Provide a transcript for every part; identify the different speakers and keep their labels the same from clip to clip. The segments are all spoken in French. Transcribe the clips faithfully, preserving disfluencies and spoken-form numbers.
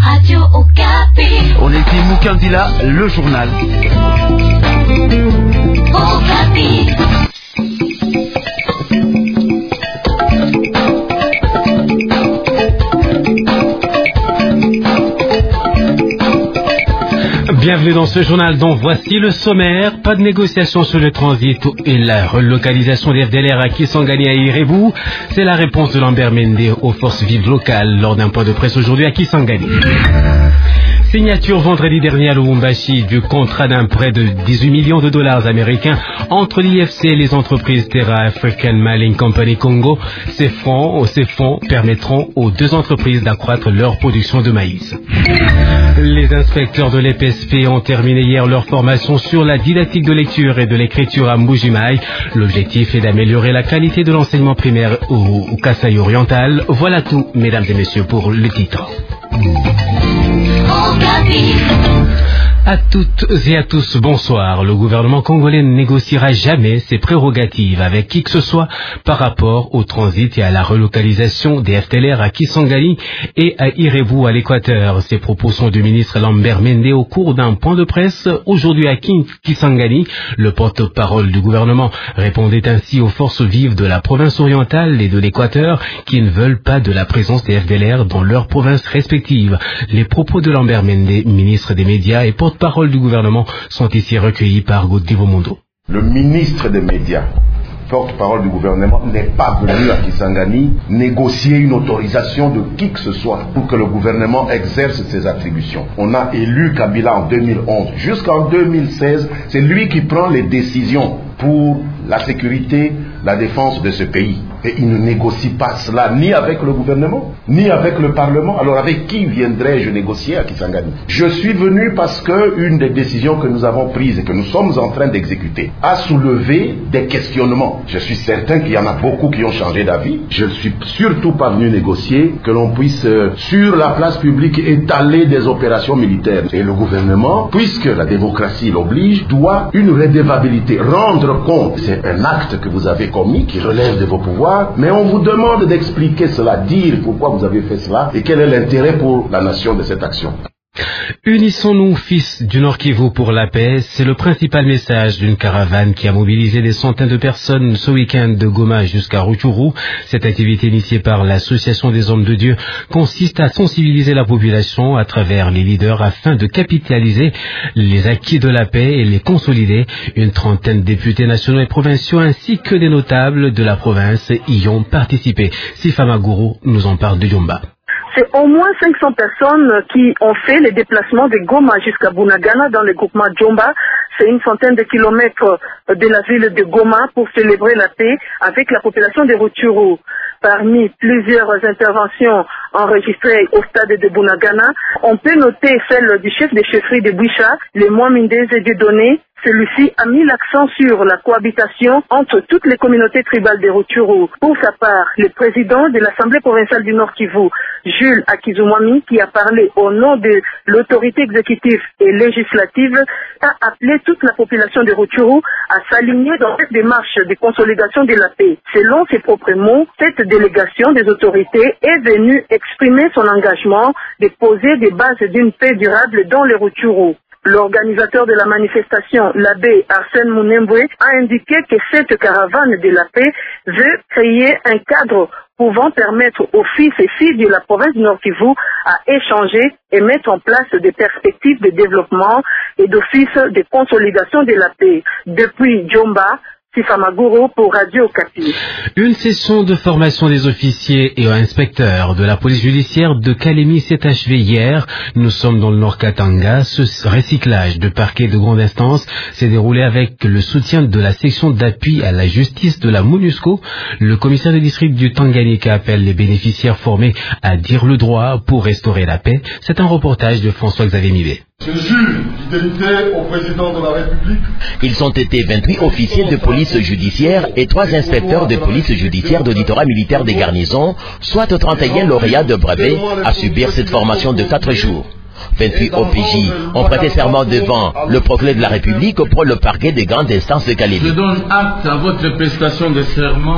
Speaker 1: Radio Okapi.
Speaker 2: On était Mukandila, le journal.
Speaker 1: Okapi.
Speaker 3: Bienvenue dans ce journal dont voici le sommaire. Pas de négociation sur le transit et la relocalisation des F D L R à Kisangani à Irebu. C'est la réponse de Lambert Mende aux forces vives locales lors d'un point de presse aujourd'hui à Kisangani. Signature vendredi dernier à Lubumbashi du contrat d'un prêt de dix-huit millions de dollars américains entre l'I F C et les entreprises Terra African Mining Company Congo. Ces fonds, ces fonds permettront aux deux entreprises d'accroître leur production de maïs. Les inspecteurs de l'E P S P ont terminé hier leur formation sur la didactique de lecture et de l'écriture à Mbuji-Mayi. L'objectif est d'améliorer la qualité de l'enseignement primaire au, au Kasaï oriental. Voilà tout, mesdames et messieurs, pour le titre. À toutes et à tous, bonsoir. Le gouvernement congolais ne négociera jamais ses prérogatives avec qui que ce soit par rapport au transit et à la relocalisation des F D L R à Kisangani et à Irebu à l'Équateur. Ces propos sont du ministre Lambert Mende au cours d'un point de presse aujourd'hui à Kisangani. Le porte-parole du gouvernement répondait ainsi aux forces vives de la province orientale et de l'Équateur qui ne veulent pas de la présence des F D L R dans leurs provinces respectives. Les propos de Lambert Mende, ministre des médias et porte parole du gouvernement, sont ici recueillis par Godrivo Mondo.
Speaker 4: Le ministre des médias, porte-parole du gouvernement, n'est pas venu à Kisangani négocier une autorisation de qui que ce soit pour que le gouvernement exerce ses attributions. On a élu Kabila en deux mille onze. Jusqu'en deux mille seize, c'est lui qui prend les décisions pour la sécurité, la défense de ce pays. Et il ne négocie pas cela ni avec le gouvernement, ni avec le Parlement. Alors avec qui viendrais-je négocier à Kisangani? Je suis venu parce que une des décisions que nous avons prises et que nous sommes en train d'exécuter a soulevé des questionnements. Je suis certain qu'il y en a beaucoup qui ont changé d'avis. Je ne suis surtout pas venu négocier que l'on puisse, euh, sur la place publique, étaler des opérations militaires. Et le gouvernement, puisque la démocratie l'oblige, doit une redevabilité, rendre compte. C'est un acte que vous avez commis, qui relève de vos pouvoirs, mais on vous demande d'expliquer cela, dire pourquoi vous avez fait cela et quel est l'intérêt pour la nation de cette action.
Speaker 3: Unissons-nous, fils du Nord Kivu, pour la paix. C'est le principal message d'une caravane qui a mobilisé des centaines de personnes ce week-end de Goma jusqu'à Rutshuru. Cette activité initiée par l'Association des Hommes de Dieu consiste à sensibiliser la population à travers les leaders afin de capitaliser les acquis de la paix et les consolider. Une trentaine de députés nationaux et provinciaux ainsi que des notables de la province y ont participé. Sifa Maguru nous en parle de Yomba.
Speaker 5: C'est au moins cinq cents personnes qui ont fait les déplacements de Goma jusqu'à Bunagana dans le groupement Djomba. C'est une centaine de kilomètres de la ville de Goma pour célébrer la paix avec la population de Rutshuru. Parmi plusieurs interventions enregistrées au stade de Bunagana, on peut noter celle du chef de chefferie de Boucha, le Mwamindeze Dieudonné. Celui-ci a mis l'accent sur la cohabitation entre toutes les communautés tribales de Rutshuru. Pour sa part, le président de l'Assemblée provinciale du Nord Kivu, Jules Akizumwami, qui a parlé au nom de l'autorité exécutive et législative, a appelé toute la population de Rutshuru à s'aligner dans cette démarche de consolidation de la paix. Selon ses propres mots, cette délégation des autorités est venue exprimer son engagement de poser des bases d'une paix durable dans le Rutshuru. L'organisateur de la manifestation, l'abbé Arsène Mounembwe, a indiqué que cette caravane de la paix veut créer un cadre pouvant permettre aux fils et filles de la province du Nord Kivu à échanger et mettre en place des perspectives de développement et d'office de consolidation de la paix. Depuis Djomba, Sifa Maguru pour Radio Okapi.
Speaker 3: Une session de formation des officiers et inspecteurs de la police judiciaire de Kalemi s'est achevée hier. Nous sommes dans le Nord Katanga. Ce recyclage de parquets de grande instance s'est déroulé avec le soutien de la section d'appui à la justice de la MONUSCO. Le commissaire de district du Tanganyika appelle les bénéficiaires formés à dire le droit pour restaurer la paix. C'est un reportage de François-Xavier Mibé.
Speaker 6: Je jure fidélité au président de la République.
Speaker 7: Ils ont été vingt-huit officiers de police judiciaire et trois inspecteurs de police judiciaire d'auditorat militaire des garnisons, soit trente et un lauréats de brevet, à subir cette formation de quatre jours. vingt-huit O P J ont prêté serment devant le procureur de la République pour le parquet des grandes instances de Kalemi.
Speaker 8: Je donne acte à votre prestation de serment en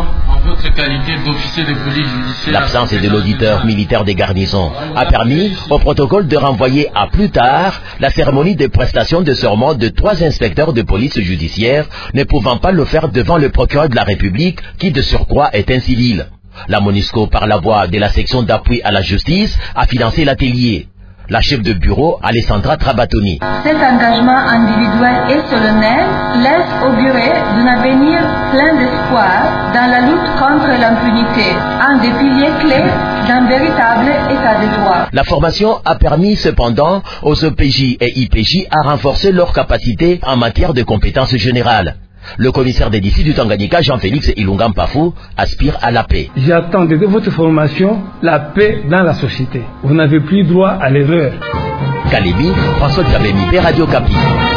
Speaker 8: votre qualité d'officier de police judiciaire.
Speaker 7: L'absence de l'auditeur militaire des garnisons a permis au protocole de renvoyer à plus tard la cérémonie de prestation de serment de trois inspecteurs de police judiciaire, ne pouvant pas le faire devant le procureur de la République, qui de surcroît est un civil. La MONUSCO, par la voie de la section d'appui à la justice, a financé l'atelier. La chef de bureau, Alessandra Trabatoni.
Speaker 9: Cet engagement individuel et solennel laisse augurer d'un avenir plein d'espoir dans la lutte contre l'impunité, un des piliers clés d'un véritable état de droit.
Speaker 7: La formation a permis cependant aux O P J et I P J à renforcer leurs capacités en matière de compétences générales. Le commissaire des D C du Tanganyika, Jean-Félix Ilunga Mpafou, aspire à la paix.
Speaker 10: J'attends de votre formation la paix dans la société. Vous n'avez plus droit à l'erreur.
Speaker 7: Kalemi, François Kabemite, Radio Kapi.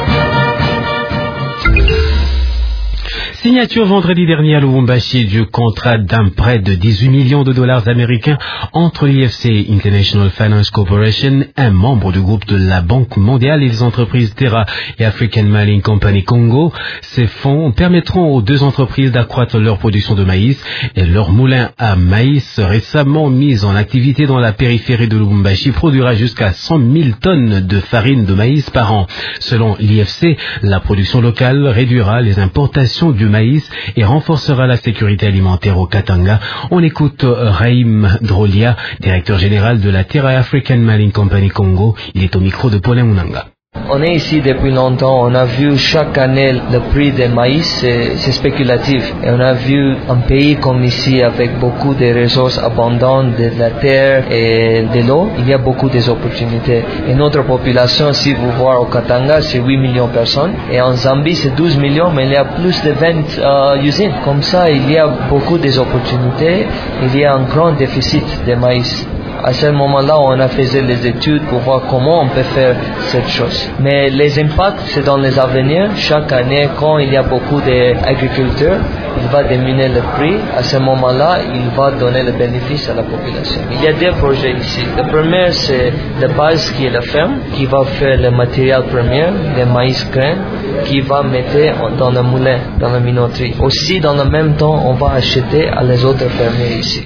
Speaker 3: Signature vendredi dernier à Lubumbashi du contrat d'un prêt de dix-huit millions de dollars américains entre l'I F C International Finance Corporation, un membre du groupe de la Banque mondiale, et les entreprises Terra et African Milling Company Congo. Ces fonds permettront aux deux entreprises d'accroître leur production de maïs et leur moulin à maïs, récemment mis en activité dans la périphérie de Lubumbashi, produira jusqu'à cent mille tonnes de farine de maïs par an. Selon l'I F C, la production locale réduira les importations du maïs et renforcera la sécurité alimentaire au Katanga. On écoute Raïm Drolia, directeur général de la Terra African Milling Company Congo. Il est au micro de Paulin Unanga.
Speaker 11: On est ici depuis longtemps, on a vu chaque année le prix des maïs, c'est, c'est spéculatif. Et on a vu un pays comme ici avec beaucoup de ressources abondantes, de la terre et de l'eau, il y a beaucoup d'opportunités. Et notre population, si vous voyez au Katanga, c'est huit millions de personnes. Et en Zambie, c'est douze millions, mais il y a plus de vingt euh, usines. Comme ça, il y a beaucoup d'opportunités, il y a un grand déficit de maïs. À ce moment-là, on a fait les études pour voir comment on peut faire cette chose. Mais les impacts, c'est dans les avenirs. Chaque année, quand il y a beaucoup d'agriculteurs, il va diminuer le prix. À ce moment-là, il va donner le bénéfice à la population. Il y a deux projets ici. Le premier, c'est la base qui est la ferme, qui va faire le matériel premier, le maïs grain, qui va mettre dans le moulin, dans la minoterie. Aussi, dans le même temps, on va acheter à les autres fermiers ici.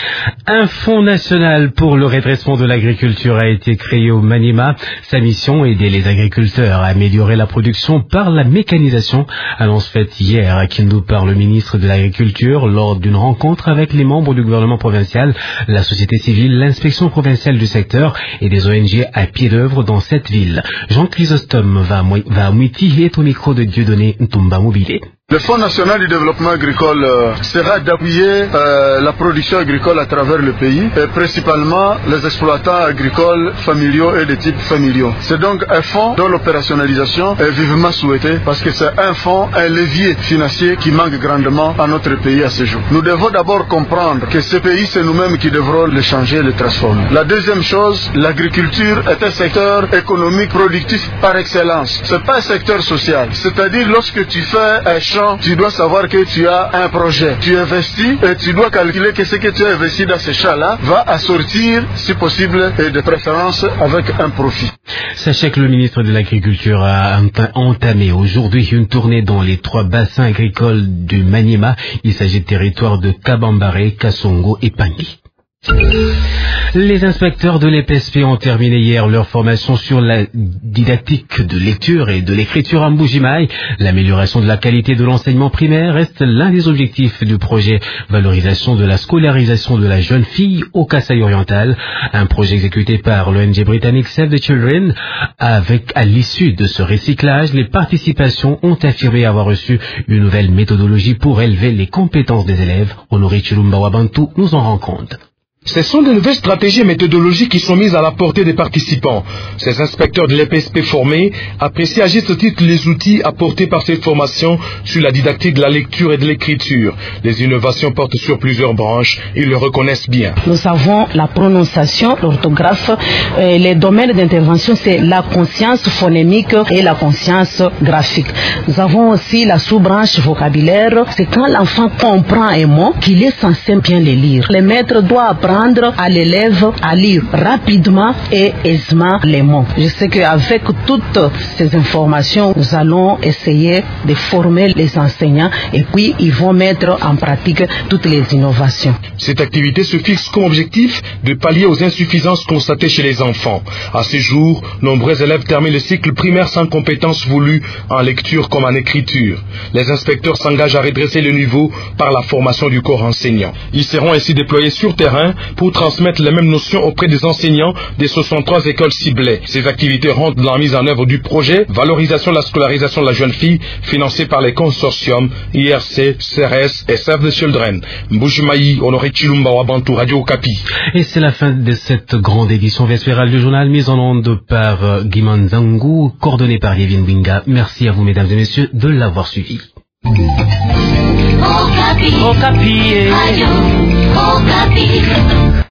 Speaker 3: Un fonds national pour le redressement de l'agriculture a été créé au Maniema. Sa mission, aider les agriculteurs à améliorer la production par la mécanisation. Annonce faite hier à Kindu par le ministre de l'Agriculture lors d'une rencontre avec les membres du gouvernement provincial, la société civile, l'inspection provinciale du secteur et des O N G à pied d'œuvre dans cette ville. Jean Chrysostome va à Mouiti et au micro de Dieudonné Ntumba Mobile.
Speaker 6: Le Fonds national du développement agricole euh, sera d'appuyer euh, la production agricole à travers le pays, et principalement les exploitants agricoles familiaux et de type familiaux. C'est donc un fonds dont l'opérationnalisation est vivement souhaitée parce que c'est un fonds, un levier financier qui manque grandement à notre pays à ce jour. Nous devons d'abord comprendre que ce pays, c'est nous-mêmes qui devrons le changer, le transformer. La deuxième chose, l'agriculture est un secteur économique productif par excellence. C'est pas un secteur social. C'est-à-dire lorsque tu fais un tu dois savoir que tu as un projet. Tu investis et tu dois calculer que ce que tu as investi dans ce champ-là va assortir, si possible, et de préférence avec un profit.
Speaker 3: Sachez que le ministre de l'Agriculture a entamé aujourd'hui une tournée dans les trois bassins agricoles du Maniema. Il s'agit de territoires de Kabambare, Kasongo et Pangui. Les inspecteurs de l'E P S P ont terminé hier leur formation sur la didactique de lecture et de l'écriture en Mbujimaï. L'amélioration de la qualité de l'enseignement primaire reste l'un des objectifs du projet valorisation de la scolarisation de la jeune fille au Kasaï oriental, un projet exécuté par l'O N G britannique Save the Children. Avec, à l'issue de ce recyclage, les participations ont affirmé avoir reçu une nouvelle méthodologie pour élever les compétences des élèves. Honoré Chilumba Wabantu nous en rend compte.
Speaker 12: Ce sont de nouvelles stratégies et méthodologies qui sont mises à la portée des participants. Ces inspecteurs de l'E P S P formés apprécient à juste titre les outils apportés par cette formation sur la didactique de la lecture et de l'écriture. Les innovations portent sur plusieurs branches, ils le reconnaissent bien.
Speaker 13: Nous avons la prononciation, l'orthographe. Euh, les domaines d'intervention, c'est la conscience phonémique et la conscience graphique. Nous avons aussi la sous-branche vocabulaire. C'est quand l'enfant comprend un mot qu'il est censé bien le lire. Le maître doit apprendre apprendre à l'élève à lire rapidement et aisément les mots. Je sais qu'avec toutes ces informations, nous allons essayer de former les enseignants et puis ils vont mettre en pratique toutes les innovations.
Speaker 12: Cette activité se fixe comme objectif de pallier aux insuffisances constatées chez les enfants. À ce jour, nombreux élèves terminent le cycle primaire sans compétences voulues en lecture comme en écriture. Les inspecteurs s'engagent à redresser le niveau par la formation du corps enseignant. Ils seront ainsi déployés sur terrain pour transmettre les mêmes notions auprès des enseignants des soixante-trois écoles ciblées. Ces activités rentrent dans la mise en œuvre du projet Valorisation de la scolarisation de la jeune fille financé par les consortiums I R C, C R S et Save the Children. Mbujimaï, Honoré Chilumba Wabantou, Radio Okapi.
Speaker 3: Et c'est la fin de cette grande édition vespérale du journal mise en onde par Guiman Zangou, coordonnée par Yevin Winga. Merci à vous mesdames et messieurs de l'avoir suivi.
Speaker 1: Okapi.
Speaker 3: Okapi.
Speaker 1: Radio Okapi.